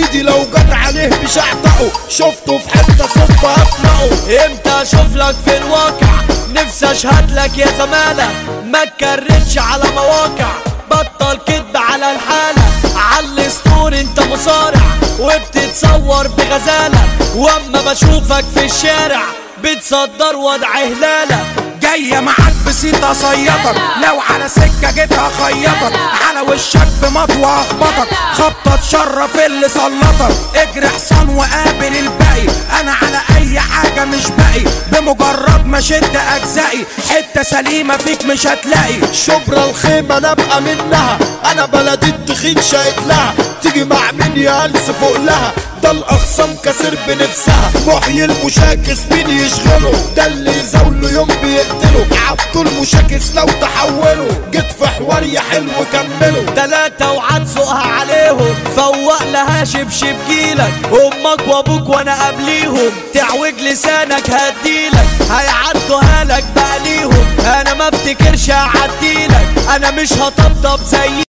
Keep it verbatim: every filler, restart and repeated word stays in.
ايدي لو جت عليه مش هعتقه، شفته في حته صدفه هفنقه. امتى اشوف لك في الواقع، نفسي اشهد لك يا زمالة، ما تكررش على مواقع، بطل كدب على الحالة، على ستور انت مصارع وبتتصور بغزالة، واما بشوفك في الشارع بتصدر وضع هلالة. جاية معاك بسيطة صيطك، لو على سكة جيتها خيطك، على وشك بمطوة اخبطك، خبطة تشرف اللي سلطك، اجري حصان وقابل الباقي، انا على اي حاجة مش باقي، بمجرد ما شد اجزائي، حتة سليمة فيك مش هتلاقي. شبرا الخيمة نبقى منها، انا بلدي التخين شايط لها، تيجي مع مين يا هلس فوق لها، ده الاخصام كسر بنفسها، محيي المشاكس مين يشغله، ده اللي يزاوله يوم بيقتله، عبدو المشاكس لو تحوله، جيت في حوار يا حلو كمله. تلاتة وهتسوقها عليهم، فوق لها شبشب جيلك، امك وابوك وانا قبليهم، تعوج لسانك هديلك، هيعدوها لك بقى ليهم، انا ما افتكرش هعديلك، انا مش هطبطب زي